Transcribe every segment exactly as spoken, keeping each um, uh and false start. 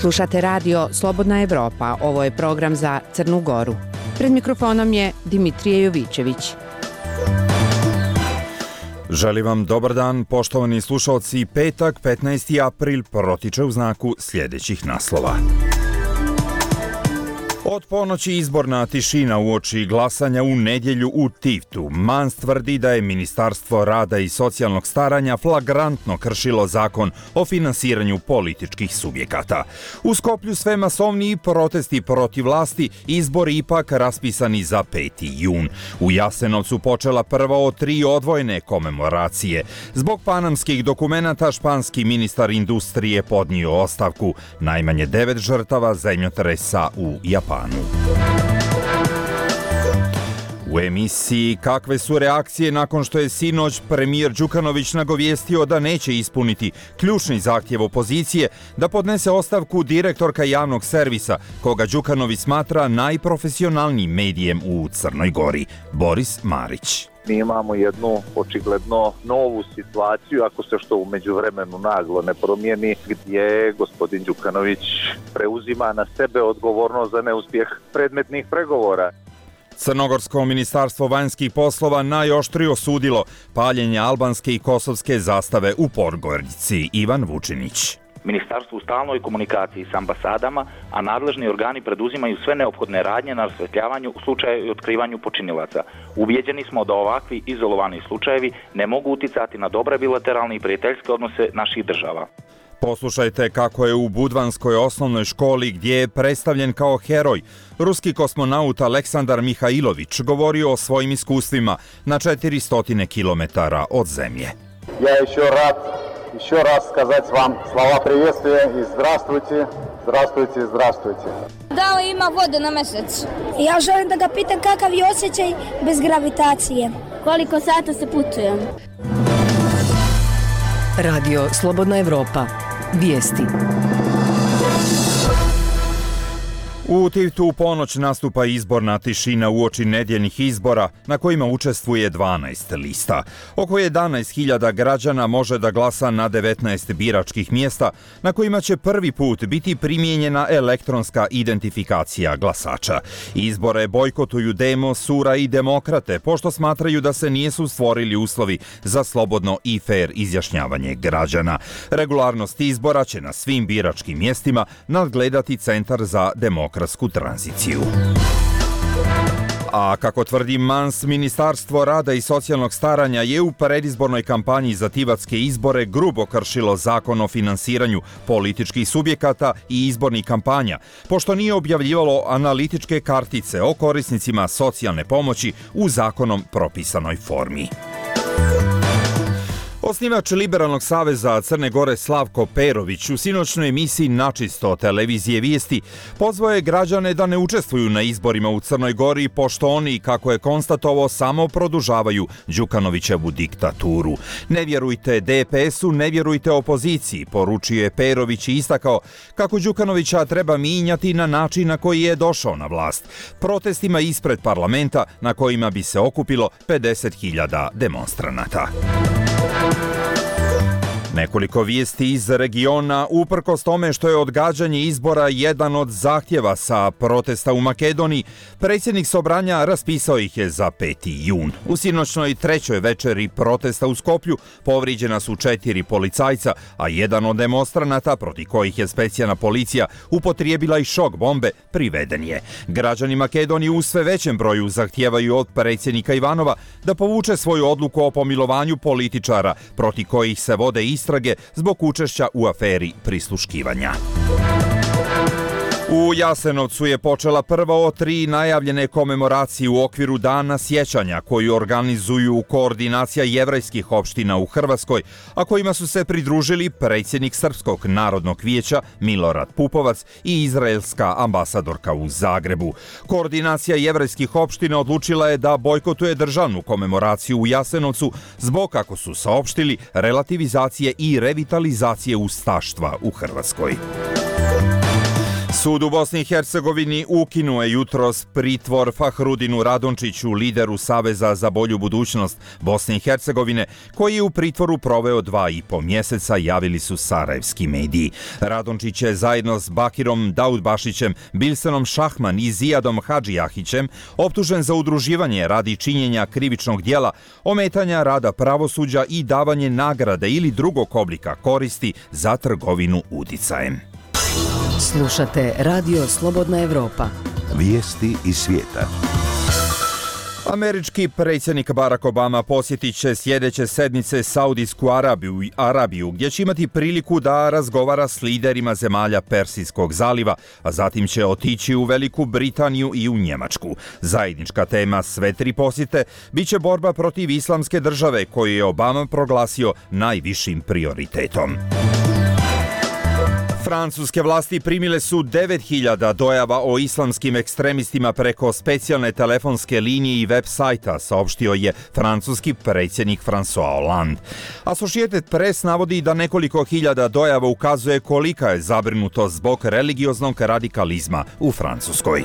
Slušate radio Slobodna Evropa, ovo je program za Crnu Goru. Pred mikrofonom je Dimitrije Jovićević. Želim vam dobar dan, poštovani slušalci. Petak, petnaesti april, protiče u znaku sljedećih naslova. Od ponoći izborna tišina uoči glasanja u nedjelju u Tivtu. Mans tvrdi da je Ministarstvo rada i socijalnog staranja flagrantno kršilo zakon o finansiranju političkih subjekata. U Skoplju sve masovniji protesti protiv vlasti, izbori ipak raspisani za peti jun. U Jasenovcu počela prva od tri odvojene komemoracije. Zbog panamskih dokumenata španski ministar industrije podnio ostavku. Najmanje devet žrtava zemljotresa u Japanu. U emisiji Kakve su reakcije nakon što je sinoć premijer Đukanović nagovijestio da neće ispuniti ključni zahtjev opozicije da podnese ostavku direktorka javnog servisa, koga Đukanović smatra najprofesionalnijim medijem u Crnoj Gori, Boris Marić. Mi imamo jednu očigledno novu situaciju, ako se što u međuvremenu naglo ne promijeni, gdje gospodin Đukanović preuzima na sebe odgovornost za neuspjeh predmetnih pregovora. Crnogorsko ministarstvo vanjskih poslova najoštrije osudilo paljenje albanske i kosovske zastave u Podgorici. Ivan Vučinić. Ministarstvo u stalnoj komunikaciji s ambasadama, a nadležni organi preduzimaju sve neophodne radnje na rasvetljavanju u slučaju i otkrivanju počinilaca. Ubijeđeni smo da ovakvi izolovani slučajevi ne mogu uticati na dobre bilateralne i prijateljske odnose naših država. Poslušajte kako je u Budvanskoj osnovnoj školi, gdje je predstavljen kao heroj, ruski kosmonaut Aleksandar Mihajlović govorio o svojim iskustvima na četiristo kilometara od zemlje. Ja еще рад еще раз сказать вам слова приветствия и здравствуйте, здравствуйте, здравствуйте. Da li ima vode na mjesec? Ja želim da ga pitam kakav je osjećaj bez gravitacije. Koliko sata se putuje? Radio Slobodna Evropa. Vijesti. U Tivtu u ponoć nastupa izborna tišina uoči nedjeljnih izbora na kojima učestvuje dvanaest lista. Oko jedanaest hiljada građana može da glasa na devetnaest biračkih mjesta na kojima će prvi put biti primijenjena elektronska identifikacija glasača. Izbore bojkotuju Demo, Sura i Demokrate, pošto smatraju da se nisu stvorili uslovi za slobodno i fer izjašnjavanje građana. Regularnost izbora će na svim biračkim mjestima nadgledati Centar za demokratsku tranziciju. A kako tvrdi Mans, Ministarstvo rada i socijalnog staranja je u predizbornoj kampanji za tivatske izbore grubo kršilo zakon o finansiranju političkih subjekata i izbornih kampanja, pošto nije objavljivalo analitičke kartice o korisnicima socijalne pomoći u zakonom propisanoj formi. Osnivač Liberalnog saveza Crne Gore Slavko Perović u sinoćnoj emisiji Načisto televizije Vijesti pozvao je građane da ne učestvuju na izborima u Crnoj Gori, pošto oni, kako je konstatovao, samo produžavaju Đukanovićevu diktaturu. Ne vjerujte D P S-u, ne vjerujte opoziciji, poručio je Perović i istakao kako Đukanovića treba mijenjati na način na koji je došao na vlast, protestima ispred parlamenta na kojima bi se okupilo pedeset hiljada demonstranata. Nekoliko vijesti iz regiona. Uprkos tome što je odgađanje izbora jedan od zahtjeva sa protesta u Makedoniji, predsjednik Sobranja raspisao ih je za peti jun. U sinoćnoj trećoj večeri protesta u Skoplju povrijeđena su četiri policajca, a jedan od demonstranata, protiv kojih je specijalna policija upotrijebila i šok bombe, priveden je. Građani Makedonije u sve većem broju zahtijevaju od predsjednika Ivanova da povuče svoju odluku o pomilovanju političara protiv kojih se vode istrage zbog učešća u aferi prisluškivanja. U Jasenovcu je počela prva od tri najavljene komemoracije u okviru Dana sjećanja koju organizuju koordinacija jevrejskih opština u Hrvatskoj, a kojima su se pridružili predsjednik Srpskog narodnog vijeća Milorad Pupovac i izraelska ambasadorka u Zagrebu. Koordinacija jevrejskih opština odlučila je da bojkotuje državnu komemoraciju u Jasenovcu zbog, kako su saopštili, relativizacije i revitalizacije ustaštva u Hrvatskoj. Sud u Bosni i Hercegovini ukinuo je jutros pritvor Fahrudinu Radončiću, lideru Saveza za bolju budućnost Bosne i Hercegovine, koji je u pritvoru proveo dva i po mjeseca, javili su sarajevski mediji. Radončić je zajedno s Bakirom Daudbašićem, Bilsenom Šahman i Zijadom Hadžijahićem optužen za udruživanje radi činjenja krivičnog djela, ometanja rada pravosuđa i davanje nagrade ili drugog oblika koristi za trgovinu uticajem. Slušate Radio Slobodna Evropa. Vijesti iz svijeta. Američki predsjednik Barack Obama posjetit će sljedeće sedmice Saudijsku Arabiju, Arabiju, gdje će imati priliku da razgovara s liderima zemalja Persijskog zaliva, a zatim će otići u Veliku Britaniju i u Njemačku. Zajednička tema sve tri posjete biće borba protiv islamske države, koju je Obama proglasio najvišim prioritetom. Francuske vlasti primile su devet hiljada dojava o islamskim ekstremistima preko specijalne telefonske linije i web sajta, saopštio je francuski predsjednik François Hollande. Associated Press navodi da nekoliko hiljada dojava ukazuje kolika je zabrinutost zbog religioznog radikalizma u Francuskoj.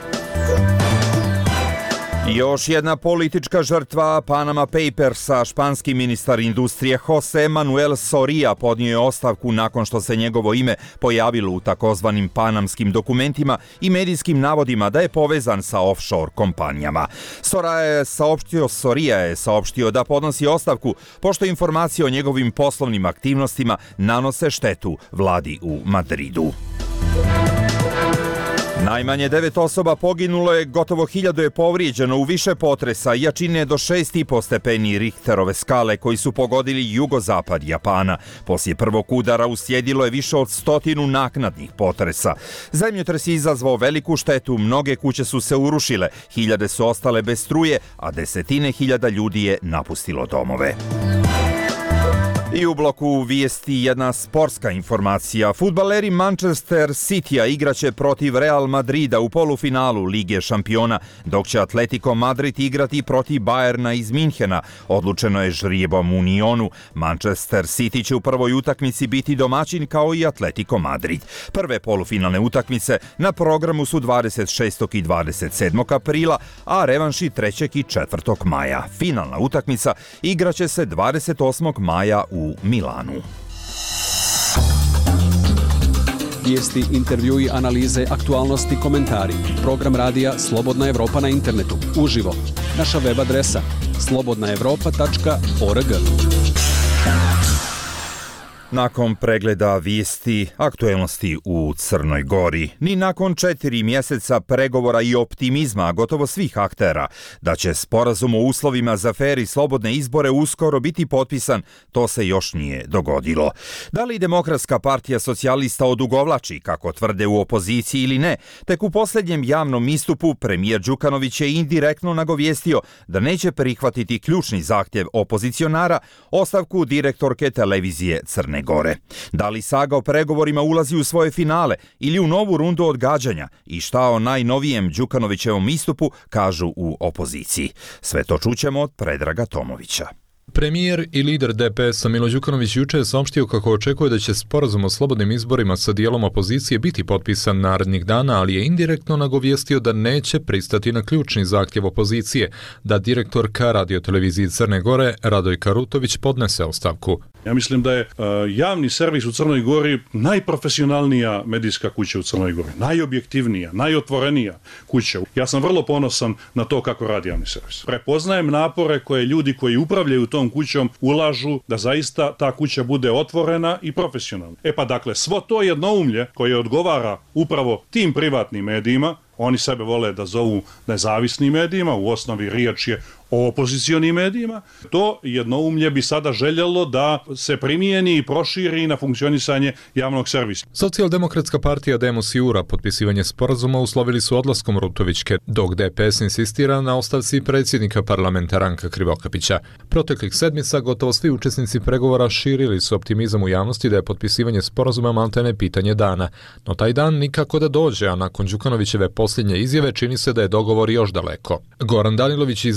Još jedna politička žrtva Panama Papersa, španski ministar industrije José Manuel Soria podnio je ostavku nakon što se njegovo ime pojavilo u takozvanim panamskim dokumentima i medijskim navodima da je povezan sa offshore kompanijama. Soria je saopštio, Soria je saopštio da podnosi ostavku pošto informacije o njegovim poslovnim aktivnostima nanose štetu vladi u Madridu. Najmanje devet osoba poginulo je, gotovo hiljadu je povrijeđeno u više potresa jačine do šest i po stepeni Richterove skale koji su pogodili jugozapad Japana. Poslije prvog udara uslijedilo je više od stotinu naknadnih potresa. Zemljotres je izazvao veliku štetu, mnoge kuće su se urušile, hiljade su ostale bez struje, a desetine hiljada ljudi je napustilo domove. I u bloku vijesti jedna sportska informacija. Fudbaleri Manchester Citya igraće protiv Real Madrida u polufinalu Lige šampiona, dok će Atletico Madrid igrati protiv Bayerna iz Minhena. Odlučeno je žrijebom u Nionu. Manchester City će u prvoj utakmici biti domaćin kao i Atletico Madrid. Prve polufinalne utakmice na programu su dvadeset šestog i dvadeset sedmog aprila, a revanši trećeg i četvrtog maja. Finalna utakmica igraće se dvadeset osmog maja u u Milanu. Vijesti, intervjui, analize, aktualnosti, komentari. Program radija Slobodna Evropa na internetu. Uživo. Naša web adresa slobodna evropa tačka org. Nakon pregleda vijesti aktuelnosti u Crnoj Gori, ni nakon četiri mjeseca pregovora i optimizma gotovo svih aktera da će sporazum o uslovima za fer i slobodne izbore uskoro biti potpisan, to se još nije dogodilo. Da li Demokratska partija socijalista odugovlači, kako tvrde u opoziciji ili ne, tek u posljednjem javnom istupu premijer Đukanović je indirektno nagovijestio da neće prihvatiti ključni zahtjev opozicionara, ostavku direktorke televizije Crne Gore. Da li saga o pregovorima ulazi u svoje finale ili u novu rundu odgađanja i šta o najnovijem Đukanovićevom istupu kažu u opoziciji? Sve to čućemo od Predraga Tomovića. Premijer i lider D P S-a Milo Đukanović juče je saopštio kako očekuje da će sporazum o slobodnim izborima sa dijelom opozicije biti potpisan narednih dana, ali je indirektno nagovijestio da neće pristati na ključni zahtjev opozicije, da direktorka radioteleviziji Crne Gore Radojka Rutović podnese ostavku. Ja mislim da je uh, javni servis u Crnoj Gori najprofesionalnija medijska kuća u Crnoj Gori, najobjektivnija, najotvorenija kuća. Ja sam vrlo ponosan na to kako radi javni servis. Prepoznajem napore koje ljudi koji upravljaju tom kućom ulažu da zaista ta kuća bude otvorena i profesionalna. E pa dakle, svo to jednoumlje koje odgovara upravo tim privatnim medijima, oni sebe vole da zovu nezavisnim medijima, u osnovi riječ je o opozicionim medijima, to jednoumlje bi sada željelo da se primijeni i proširi na funkcionisanje javnog servisa. Socijaldemokratska partija Demos i Ura potpisivanje sporazuma uslovili su odlaskom Rutovićke, dok D P S insistira na ostavci predsjednika parlamenta Ranka Krivokapića. Proteklih sedmica gotovo svi učesnici pregovora širili su optimizam u javnosti da je potpisivanje sporazuma maltene pitanje dana. No taj dan nikako da dođe, a nakon Đukanovićeve posljednje izjave čini se da je dogovor još daleko. Goran Danilović iz Demosa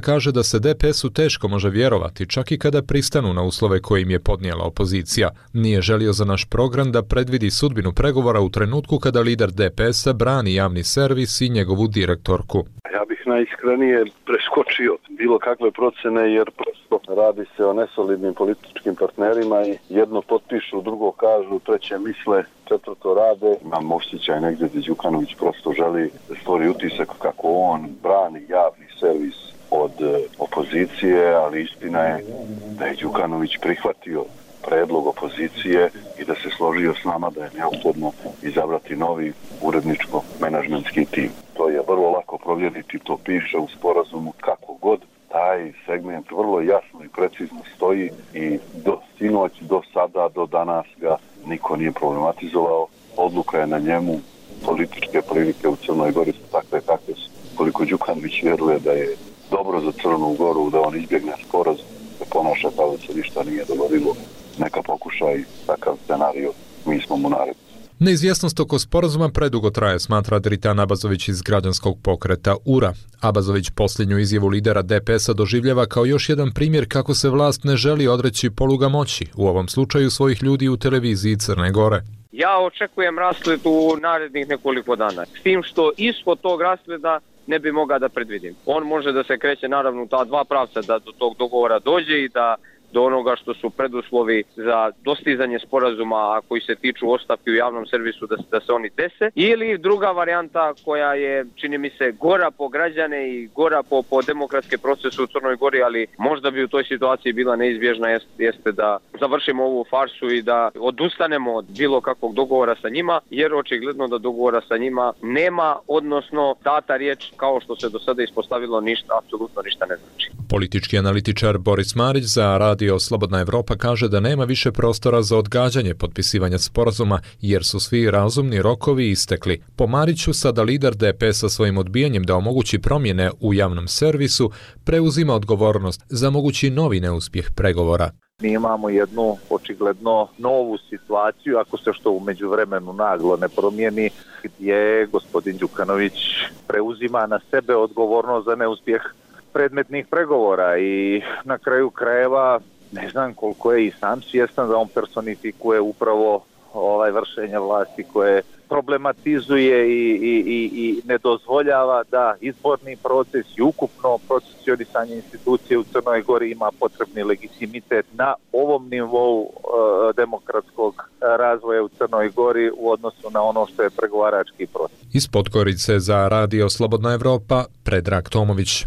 kaže da se D P S-u teško može vjerovati, čak i kada pristanu na uslove koje im je podnijela opozicija. Nije želio za naš program da predvidi sudbinu pregovora u trenutku kada lider D P S-a brani javni servis i njegovu direktorku. Ja bih najiskrenije preskočio bilo kakve procene, jer prosto radi se o nesolidnim političkim partnerima i jedno potpišu, drugo kažu, treće misle, četvrto rade. Imam osjećaj negdje da Đukanović prosto želi da stvori utisak kako on brani javni servis od opozicije, ali istina je da je Đukanović prihvatio predlog opozicije i da se složio s nama da je neophodno izabrati novi uredničko-menadžmentski tim. To je vrlo lako provjeriti, to piše u sporazumu, kako god taj segment vrlo jasno i precizno stoji i do sinoć, do sada, do danas ga niko nije problematizovao. Odluka je na njemu, političke prilike u Crnoj Gori su takve kakve su. Koliko Đukanović vjeruje da je dobro za Crnu Goru, da on izbjegne sporazum, da ponaša kao da se ništa nije dogodilo, neka pokuša i takav scenarij, mi smo mu naredni. Neizvjesnost oko sporazuma predugo traje, smatra Dritan Abazović iz građanskog pokreta U R A. Abazović posljednju izjavu lidera D P S-a doživljava kao još jedan primjer kako se vlast ne želi odreći poluga moći, u ovom slučaju svojih ljudi u televiziji Crne Gore. Ja očekujem rasplet u narednih nekoliko dana, s tim što ishod tog raspleta ne bi mogao da predvidim. On može da se kreće naravno u ta dva pravca, da do tog dogovora dođe i da do onoga što su preduslovi za dostizanje sporazuma, a koji se tiču ostavki u javnom servisu, da, da se oni dese. Ili druga varijanta koja je, čini mi se, gora po građane i gora po, po demokratske procese u Crnoj Gori, ali možda bi u toj situaciji bila neizbježna, jest, jeste da završimo ovu farsu i da odustanemo od bilo kakvog dogovora sa njima, jer očigledno da dogovora sa njima nema, odnosno data riječ, kao što se do sada ispostavilo, ništa, apsolutno ništa ne znači. Politički analitičar Boris Marić za Radio Slobodna Evropa kaže da nema više prostora za odgađanje potpisivanja sporazuma jer su svi razumni rokovi istekli. Po Mariću sada lider D P S-a svojim odbijanjem da omogući promjene u javnom servisu preuzima odgovornost za mogući novi neuspjeh pregovora. Mi imamo jednu očigledno novu situaciju, ako se što u međuvremenu naglo ne promijeni, gdje gospodin Đukanović preuzima na sebe odgovornost za neuspjeh predmetnih pregovora i na kraju krajeva ne znam koliko je i sam svjestan da on personifikuje upravo ovaj vršenje vlasti koje problematizuje i, i, i, i ne dozvoljava da izborni proces i ukupno procesionisanje institucije u Crnoj Gori ima potrebni legitimitet na ovom nivou e, demokratskog razvoja u Crnoj Gori u odnosu na ono što je pregovarački proces. Iz Podgorice za Radio Slobodna Evropa, Predrag Tomović.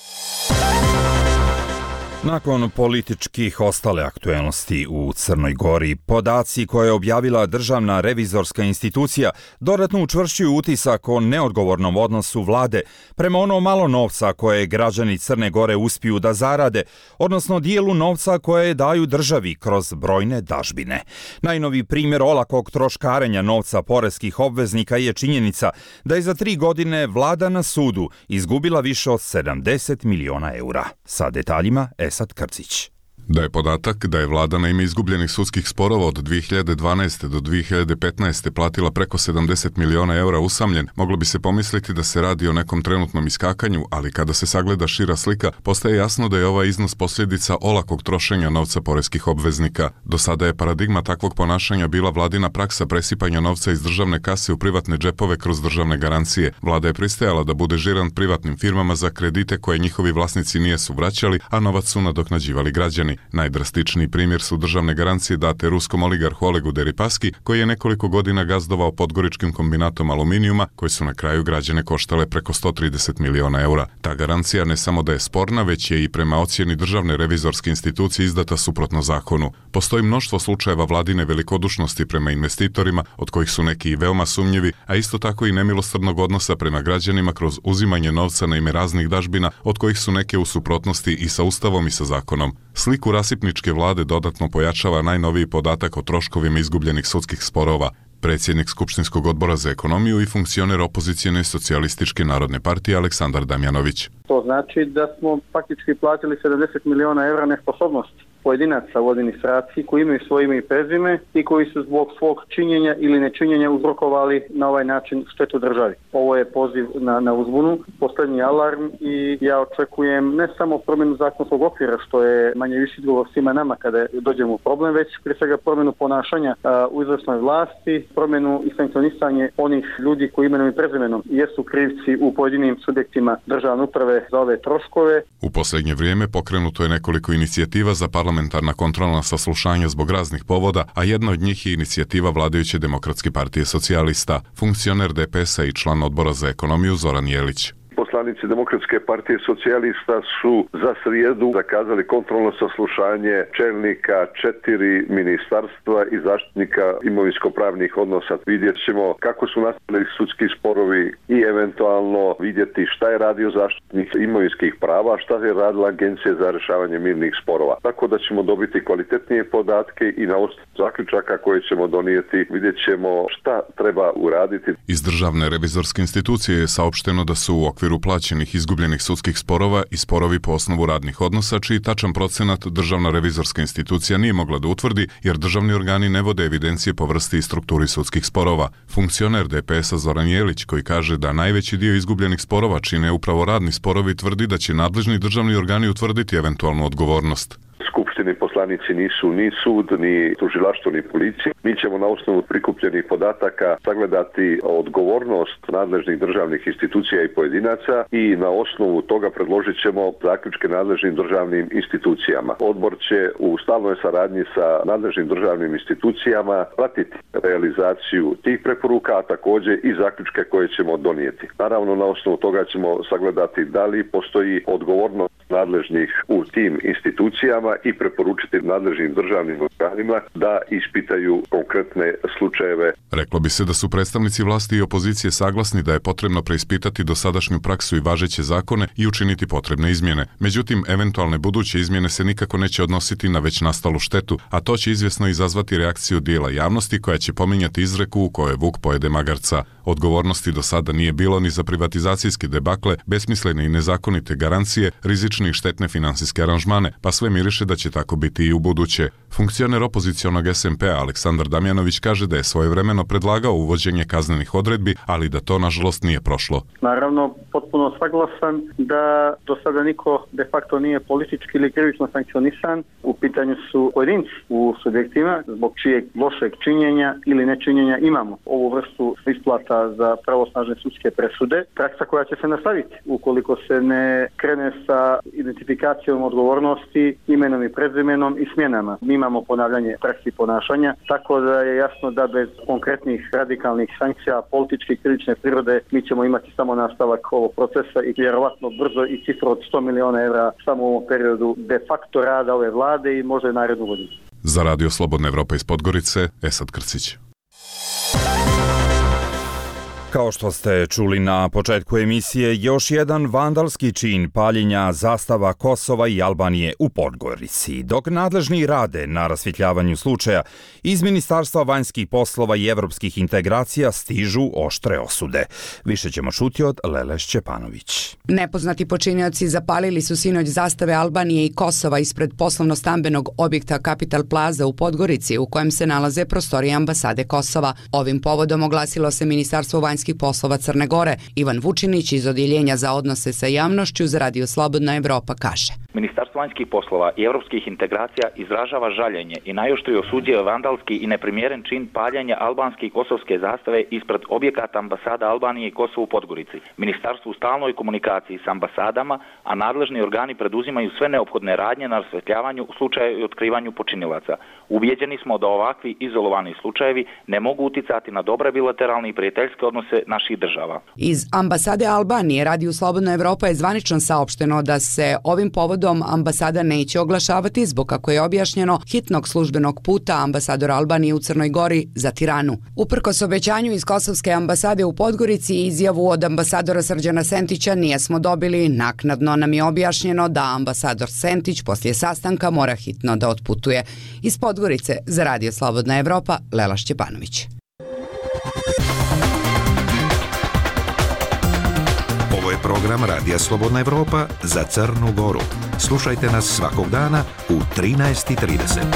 Nakon političkih ostale aktuelnosti u Crnoj Gori, podaci koje je objavila Državna revizorska institucija dodatno učvršćuju utisak o neodgovornom odnosu vlade prema ono malo novca koje građani Crne Gore uspiju da zarade, odnosno dijelu novca koje daju državi kroz brojne dažbine. Najnoviji primjer olakog troškarenja novca poreskih obveznika je činjenica da je za tri godine vlada na sudu izgubila više od sedamdeset miliona eura. Sa detaljima Esad Krcić. Da je podatak da je vlada na ime izgubljenih sudskih sporova od dvije hiljade dvanaeste do dvije hiljade petnaeste platila preko sedamdeset miliona eura usamljen, moglo bi se pomisliti da se radi o nekom trenutnom iskakanju, ali kada se sagleda šira slika, postaje jasno da je ovaj iznos posljedica olakog trošenja novca poreskih obveznika. Do sada je paradigma takvog ponašanja bila vladina praksa presipanja novca iz državne kase u privatne džepove kroz državne garancije. Vlada je pristajala da bude žirant privatnim firmama za kredite koje njihovi vlasnici nijesu vraćali, a novac su nadoknađivali građani. Najdrastičniji primjer su državne garancije date ruskom oligarhu Olegu Deripaski, koji je nekoliko godina gazdovao podgoričkim kombinatom aluminijuma, koji su na kraju građane koštale preko sto trideset miliona eura. Ta garancija ne samo da je sporna, već je i prema ocjeni Državne revizorske institucije izdata suprotno zakonu. Postoji mnoštvo slučajeva vladine velikodušnosti prema investitorima, od kojih su neki i veoma sumnjivi, a isto tako i nemilosrdnog odnosa prema građanima kroz uzimanje novca na ime raznih dažbina, od kojih su neke u suprotnosti i sa ustavom i sa zakonom. Sliku rasipničke vlade dodatno pojačava najnoviji podatak o troškovima izgubljenih sudskih sporova. Predsjednik Skupštinskog odbora za ekonomiju i funkcioner opozicijne socijalističke narodne partije Aleksandar Damjanović. To znači da smo faktički platili sedamdeset miliona evra nesposobnosti pojedinaca u administraciji koji imaju svoje ime i prezime i koji su zbog svog činjenja ili nečinjenja uzrokovali na ovaj način štetu državi. Ovo je poziv na, na uzbunu, posljednji alarm i ja očekujem ne samo promjenu zakonskog okvira, što je manje više izgovor svima nama kada dođemo u problem, već prije svega promjenu ponašanja a, u izvršnoj vlasti, promjenu i sankcionisanje onih ljudi koji imenom i prezimenom jesu krivci u pojedinim subjektima državne uprave za ove troškove. U posljednje vrijeme pokrenuto je nekoliko inicijativa za parlamentarna kontrolna saslušanja zbog raznih povoda, a jedna od njih je inicijativa vladajuće Demokratske partije socijalista. Funkcioner D P S-a i član odbora za ekonomiju Zoran Jelić. Poslanici Demokratske partije socijalista su za srijedu zakazali kontrolno saslušanje čelnika četiri ministarstva i zaštitnika imovinsko-pravnih odnosa. Vidjet ćemo kako su nastali sudski sporovi i eventualno vidjeti šta je radio zaštitnik imovinskih prava, šta je radila Agencija za rješavanje mirnih sporova. Tako da ćemo dobiti kvalitetnije podatke i na osnovu zaključaka koje ćemo donijeti vidjet ćemo šta treba uraditi. Iz Državne revizorske institucije je saopšteno da su u okviru plaćenih izgubljenih sudskih sporova i sporovi po osnovu radnih odnosa, čiji tačan procenat Državna revizorska institucija nije mogla da utvrdi, jer državni organi ne vode evidencije po vrsti i strukturi sudskih sporova. Funkcioner D P S-a Zoran Jelić, koji kaže da najveći dio izgubljenih sporova čine upravo radni sporovi, tvrdi da će nadležni državni organi utvrditi eventualnu odgovornost. Skupštini poslanici nisu ni sud, ni tužilaštvo, ni policija. Mi ćemo na osnovu prikupljenih podataka sagledati odgovornost nadležnih državnih institucija i pojedinaca i na osnovu toga predložit ćemo zaključke nadležnim državnim institucijama. Odbor će u stalnoj saradnji sa nadležnim državnim institucijama pratiti realizaciju tih preporuka, a također i zaključke koje ćemo donijeti. Naravno, na osnovu toga ćemo sagledati da li postoji odgovornost nadležnih u tim institucijama i preporučiti nadležnim državnim organima da ispitaju konkretne slučajeve. Reklo bi se da su predstavnici vlasti i opozicije saglasni da je potrebno preispitati dosadašnju praksu i važeće zakone i učiniti potrebne izmjene. Međutim, eventualne buduće izmjene se nikako neće odnositi na već nastalu štetu, a to će izvjesno izazvati reakciju dijela javnosti koja će pominjati izreku u kojoj vuk pojede magarca. Odgovornosti do sada nije bilo ni za privatizacijske debakle, besmislene i nezakonite garancije, rizične i štetne finansijske aranžmane, pa sve miriše da će tako biti i u buduće. Funkcioner opozicionog S M P-a Aleksandar Damjanović kaže da je svojevremeno predlagao uvođenje kaznenih odredbi, ali da to nažalost nije prošlo. Naravno, potpuno saglasan da do sada niko de facto nije politički ili krivično sankcionisan. U pitanju su pojedinci u subjektima zbog čijeg lošeg činjenja ili nečinjenja imamo ovu vrstu isplata za pravosnažne sudske presude. Praksa koja će se nastaviti ukoliko se ne krene sa identifikacijom odgovornosti, imenom i prezimenom i smjenama. Mi imamo ponavljanje praksi ponašanja, tako da je jasno da bez konkretnih radikalnih sankcija političke i krivične prirode mi ćemo imati samo nastavak ovog procesa i vjerovatno brzo i cifru od sto miliona evra samo u ovom periodu de facto rada ove vlade i možda i narednu godinu. Za Radio Slobodna Evropa iz Podgorice, Esad Krcić. Kao što ste čuli na početku emisije, još jedan vandalski čin paljenja zastava Kosova i Albanije u Podgorici. Dok nadležni rade na rasvjetljavanju slučaja, iz Ministarstva vanjskih poslova i evropskih integracija stižu oštre osude. Više ćemo čuti od Lele Šćepanović. Nepoznati počinioci zapalili su sinoć zastave Albanije i Kosova ispred poslovno-stambenog objekta Capital Plaza u Podgorici, u kojem se nalaze prostorije ambasade Kosova. Ovim povodom oglasilo se Ministarstvo vanjskih poslova Crne Gore. Ivan Vučinić iz Odjeljenja za odnose sa javnošću za Radio Slobodna Evropa kaže: Ministarstvo vanjskih poslova i evropskih integracija izražava žaljenje i najoštrije osuđuje vandalski i neprimjeren čin paljenja albanske i kosovske zastave ispred objekata ambasada Albanije i Kosova u Podgorici. Ministarstvo u stalnoj komunikaciji s ambasadama, a nadležni organi preduzimaju sve neophodne radnje na rasvetljavanju u slučaju i otkrivanju počinilaca. Ubijeđeni smo da ovakvi izolovani slučajevi ne mogu uticati na dobre bilateralne i prijateljske odnose naših država. Iz ambasade Albanije Radio Slobodna Evropa je zvanično saopšteno da se ovim povodom ambasada neće oglašavati zbog, kako je objašnjeno, hitnog službenog puta ambasadora Albanije u Crnoj Gori za Tiranu. Uprkos obećanju iz Kosovske ambasade u Podgorici i izjavu od ambasadora Srđana Sentića nijesmo dobili, naknadno nam je objašnjeno da ambasador Sentić poslije sastanka mora hitno da otputuje. Iz Podgorice za Radio Slobodna Evropa, Lela Šćepanović. program Radija Slobodna Evropa za Crnu Goru. Slušajte nas svakog dana u trinaest i trideset.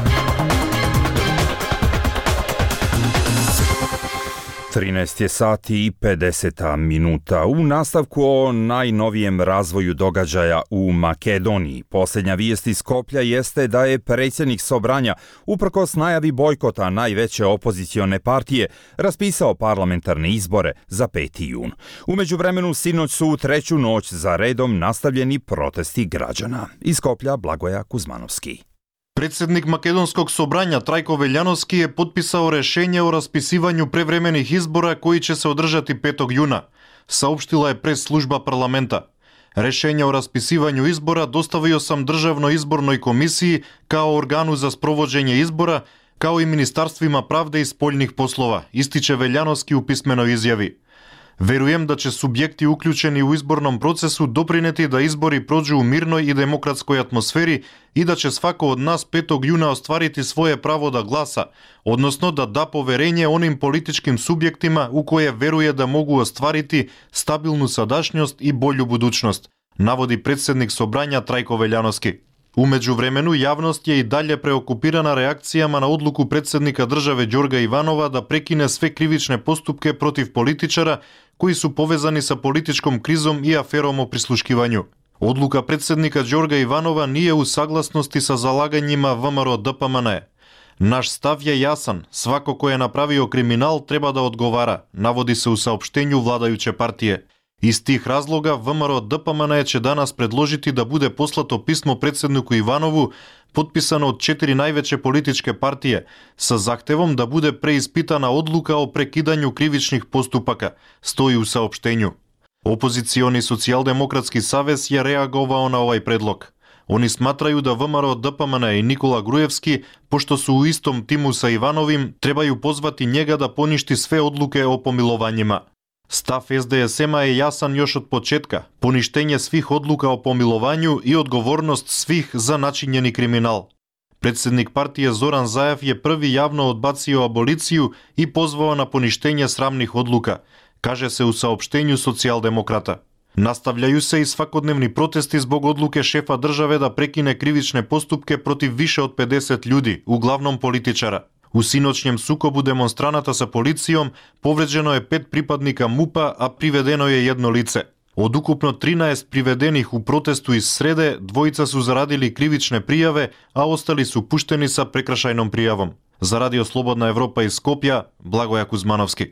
trinaest je sati i pedeset minuta. U nastavku o najnovijem razvoju događaja u Makedoniji. Posljednja vijest iz Skoplja jeste da je predsjednik Sobranja, uprkos najavi bojkota najveće opozicione partije, raspisao parlamentarne izbore za peti jun. U međuvremenu sinoć su u treću noć za redom nastavljeni protesti građana. Iz Skoplja Blagoja Kuzmanovski. Predsjednik Makedonskog Sobranja Trajko Veljanovski je potpisao rješenje o raspisivanju prevremenih izbora koji će se održati petog juna, saopštila je pres služba parlamenta. Rješenje o raspisivanju izbora dostavio sam Državnoj izbornoj komisiji kao organu za sprovođenje izbora, kao i ministarstvima pravde i spoljnih poslova, ističe Veljanovski u pismenoj izjavi. Verujem da će subjekti uključeni u izbornom procesu doprineti da izbori prođu u mirnoj i demokratskoj atmosferi i da će svako od nas petog juna ostvariti svoje pravo da glasa, odnosno da da poverenje onim političkim subjektima u koje veruje da mogu ostvariti stabilnu sadašnjost i bolju budućnost, navodi predsjednik Sobranja Trajko Veljanovski. U međuvremenu javnost je i dalje preokupirana reakcijama na odluku predsjednika države Đorga Ivanova da prekine sve krivične postupke protiv političara koji su povezani sa političkom krizom i aferom o prisluškivanju. Odluka predsjednika Đorga Ivanova nije u saglasnosti sa zalaganjima V M R O D P M N. Naš stav je jasan, svako ko je napravio kriminal treba da odgovara, navodi se u saopštenju vladajuće partije. Iz tih razloga V M R O D P M N će danas predložiti da bude poslato pismo predsjedniku Ivanovu, potpisano od četiri najveće političke partije, sa zahtevom da bude preispitana odluka o prekidanju krivičnih postupaka, stoji u saopštenju. Opozicioni Socijaldemokratski savez je reagovao na ovaj predlog. Oni smatraju da V M R O D P M N i Nikola Grujevski, pošto su u istom timu sa Ivanovim, trebaju pozvati njega da poništi sve odluke o pomilovanjima. Stav S D S M-a je jasan još od početka, poništenje svih odluka o pomilovanju i odgovornost svih za načinjeni kriminal. Predsjednik partije Zoran Zaev je prvi javno odbacio aboliciju i pozvao na poništenje sramnih odluka, kaže se u saopštenju socijaldemokrata. Nastavljaju se i svakodnevni protesti zbog odluke šefa države da prekine krivične postupke protiv više od pedeset ljudi, uglavnom političara. U sinoćnjem sukobu demonstranata sa policijom povređeno je pet pripadnika M U P-a, a privedeno je jedno lice. Od ukupno trinaest privedenih u protestu iz srede, dvojica su zaradili krivične prijave, a ostali su pušteni sa prekršajnom prijavom. Za Radio Slobodna Evropa iz Skopja, Blagoja Kuzmanovski.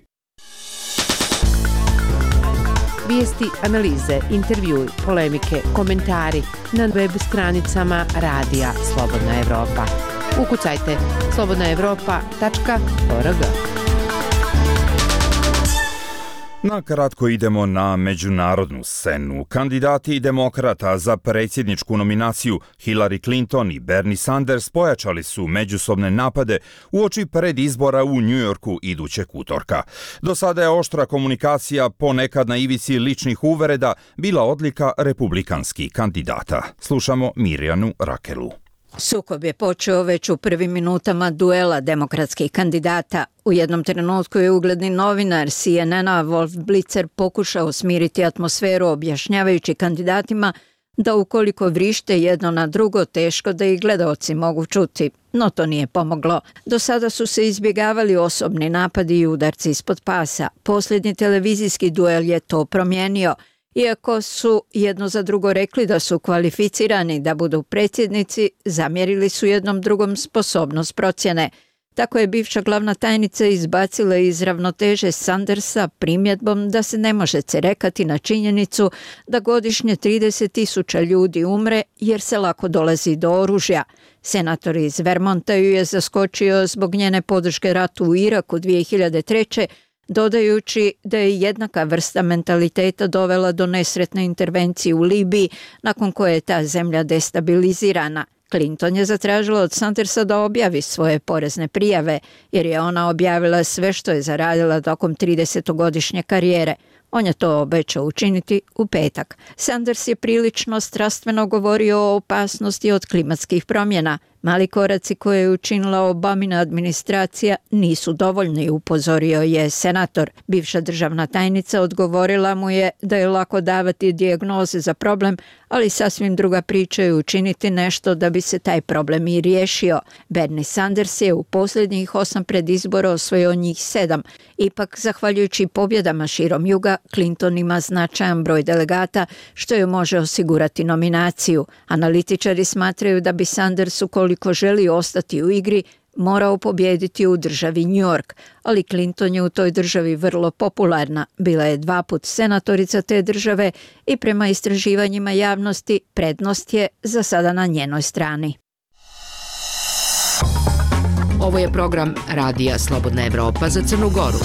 Vijesti, analize, intervjui, polemike, komentari na web stranicama Radija Slobodna Evropa. Ukucajte slobodna evropa tačka org. Na kratko idemo na međunarodnu scenu. Kandidati demokrata za predsjedničku nominaciju Hillary Clinton i Bernie Sanders pojačali su međusobne napade uoči predizbora u Njujorku idućeg utorka. Do sada je oštra komunikacija, ponekad na ivici ličnih uvreda, bila odlika republikanskih kandidata. Slušamo Mirjanu Rakelu. Sukob je počeo već u prvim minutama duela demokratskih kandidata. U jednom trenutku je ugledni novinar C N N-a Wolf Blitzer pokušao smiriti atmosferu objašnjavajući kandidatima da ukoliko vrište jedno na drugo, teško da ih gledaoci mogu čuti. No to nije pomoglo. Do sada su se izbjegavali osobni napadi i udarci ispod pasa. Posljednji televizijski duel je to promijenio. Iako su jedno za drugo rekli da su kvalificirani da budu predsjednici, zamjerili su jednom drugom sposobnost procjene. Tako je bivša glavna tajnica izbacila iz ravnoteže Sandersa primjedbom da se ne može cerekati na činjenicu da godišnje trideset tisuća ljudi umre jer se lako dolazi do oružja. Senator iz Vermonta ju je zaskočio zbog njene podrške ratu u Iraku dvije hiljade treće, dodajući da je jednaka vrsta mentaliteta dovela do nesretne intervencije u Libiji, nakon koje je ta zemlja destabilizirana. Clinton je zatražila od Sandersa da objavi svoje porezne prijave, jer je ona objavila sve što je zaradila tokom tridesetogodišnje karijere. On je to obećao učiniti u petak. Sanders je prilično strastveno govorio o opasnosti od klimatskih promjena. Mali koraci koje je učinila Obamina administracija nisu dovoljni, upozorio je senator. Bivša državna tajnica odgovorila mu je da je lako davati dijagnoze za problem, ali sasvim druga priča je učiniti nešto da bi se taj problem i riješio. Bernie Sanders je u posljednjih osam predizbora osvojio njih sedam. Ipak, zahvaljujući pobjedama širom juga, Clinton ima značajan broj delegata, što joj može osigurati nominaciju. Analitičari smatraju da bi Sanders, ukoliko želi ostati u igri, morao pobijediti u državi New York, ali Clinton je u toj državi vrlo popularna. Bila je dva put senatorica te države i prema istraživanjima javnosti prednost je za sada na njenoj strani. Ovo je program Radija Slobodna Evropa za Crnu Goru.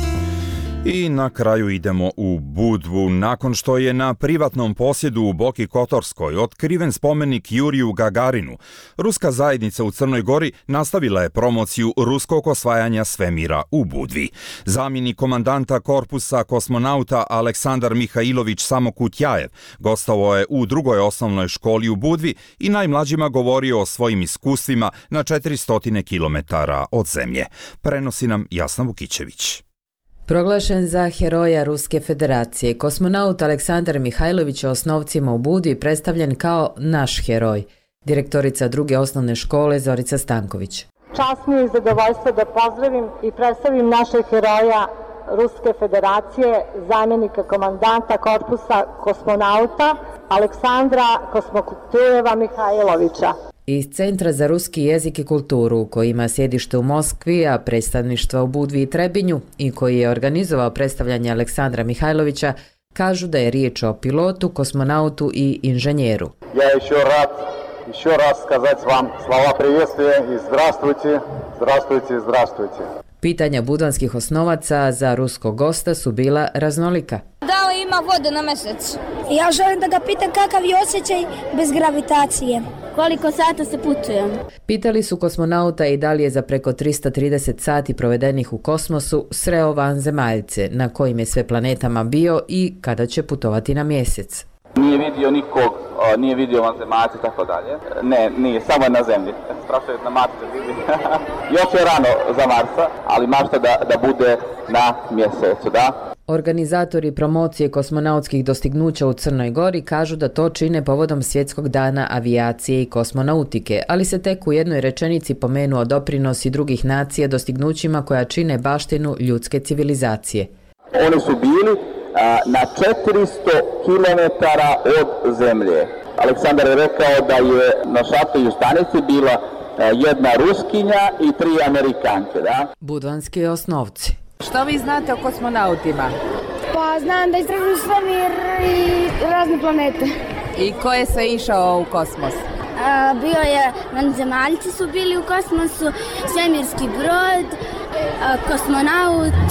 I na kraju idemo u Budvu. Nakon što je na privatnom posjedu u Boki Kotorskoj otkriven spomenik Juriju Gagarinu, ruska zajednica u Crnoj Gori nastavila je promociju ruskog osvajanja svemira u Budvi. Zamjenik komandanta korpusa kosmonauta Aleksandar Mihajlović Samokutjajev gostovao je u drugoj osnovnoj školi u Budvi i najmlađima govorio o svojim iskustvima na četiristo kilometara od zemlje. Prenosi nam Jasna Vukićević. Proglašen za heroja Ruske federacije, kosmonaut Aleksandar Mihajlović je osnovcima u Budvi predstavljen kao naš heroj. Direktorica druge osnovne škole Zorica Stanković. Čast mi je i zadovoljstvo da pozdravim i predstavim našeg heroja Ruske federacije, zamjenika komandanta korpusa kosmonauta Aleksandra Kosmokutujeva Mihajlovića. Iz Centra za ruski jezik i kulturu, koji ima sjedište u Moskvi, a predstavništva u Budvi i Trebinju i koji je organizovao predstavljanje Aleksandra Mihajlovića, kažu da je riječ o pilotu, kosmonautu i inženjeru. Ja još rad, još raz skazati vam slova priветствия i zdravstvujte, zdravstvujte, zdravstvujte. Pitanja budvanskih osnovaca za ruskog gosta su bila raznolika. Da li ima vode na mjesecu? Ja želim da ga pitam kakav je osjećaj bez gravitacije. Koliko sata se putuje? Pitali su kosmonauta i da li je za preko tristo trideset sati provedenih u kosmosu sreo vanzemaljce, na kojim je sve planetama bio i kada će putovati na mjesec. Nije vidio nikog, nije vidio vanzemaljce i tako dalje. Ne, nije, samo je na zemlji. Strašno je na Marsu vidi. Još je rano za Marsa, ali mašta da, da bude na mjesecu, da? Organizatori promocije kosmonautskih dostignuća u Crnoj Gori kažu da to čine povodom Svjetskog dana avijacije i kosmonautike, ali se tek u jednoj rečenici pomenuo doprinos i drugih nacija dostignućima koja čine baštinu ljudske civilizacije. Oni su bili a, na četiristo kilometara od zemlje. Aleksandar je rekao da je na šatornoj stanici bila a, jedna Ruskinja i tri Amerikanke, da? Budvanski osnovci. Što vi znate o kosmonautima? Pa znam da istražuju svemir i razne planete. I ko je sve išao u kosmos? A, bio je, vanzemaljci su bili u kosmosu, svemirski brod, a, kosmonaut,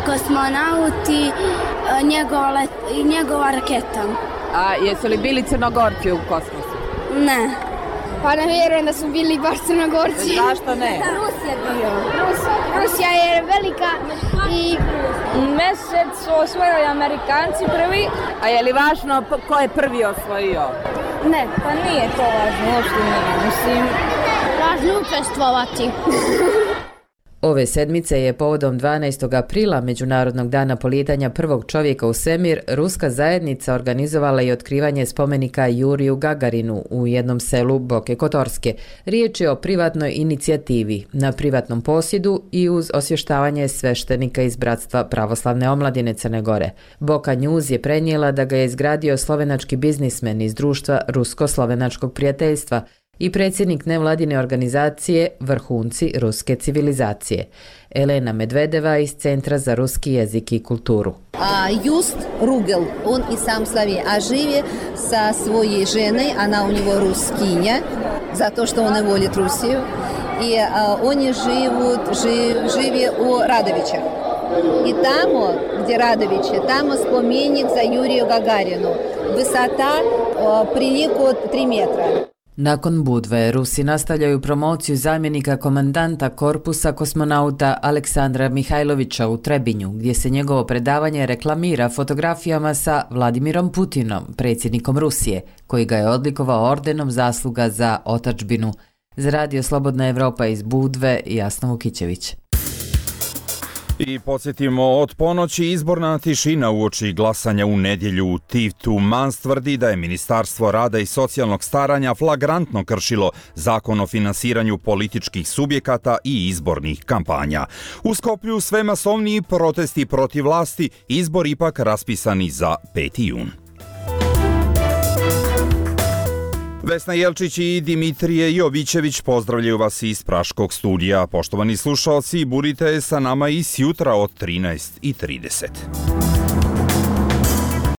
kosmonauti a, njegova, let, i njegova raketa. A jesu li bili Crnogorci u kosmosu? Ne. Pa ne vjerujem da su bili baš Crnogorci. Zašto ne? Rusija bio. Rus, Rusija je velika i mjesec su osvojili Amerikanci prvi. A je li važno ko je prvi osvojio? Ne, pa nije to važno, uopšte ne, mislim. Važno učestvovati. Ove sedmice je povodom dvanaestog aprila, Međunarodnog dana polijetanja prvog čovjeka u svemir, ruska zajednica organizovala i otkrivanje spomenika Juriju Gagarinu u jednom selu Boke Kotorske. Riječ je o privatnoj inicijativi, na privatnom posjedu i uz osvještavanje sveštenika iz Bratstva pravoslavne omladine Crne Gore. Boka News je prenijela da ga je izgradio slovenački biznismen iz društva Rusko-slovenačkog prijateljstva i predsjednik nevladine organizacije Vrhunci ruske civilizacije. Elena Medvedeva iz Centra za ruski jezik i kulturu. A Just Rugel, on i sam slavi, a živi sa svoje žene, ona u njego ruskinja, zato što ona voli Rusiju. I a, oni živu, živ, živi u Radovićah. I tamo, gdje Radović je, tamo spomenik za Juriju Gagarinu. Visota prilike od tri metra. Nakon Budve, Rusi nastavljaju promociju zamjenika komandanta korpusa kosmonauta Aleksandra Mihajlovića u Trebinju, gdje se njegovo predavanje reklamira fotografijama sa Vladimirom Putinom, predsjednikom Rusije, koji ga je odlikovao ordenom zasluga za otadžbinu. Za radio Slobodna Evropa iz Budve, Jasna Vukićević. I podsjetimo, od ponoći izborna tišina uoči glasanja u nedjelju. Tiv Tu Mans tvrdi da je Ministarstvo rada i socijalnog staranja flagrantno kršilo zakon o finansiranju političkih subjekata i izbornih kampanja. U Skoplju sve masovniji protesti protiv vlasti, izbor ipak raspisani za peti jun. Vesna Jelčić i Dimitrije Jovićević pozdravljaju vas iz Praškog studija. Poštovani slušalci, budite sa nama i sjutra od trinaest i trideset.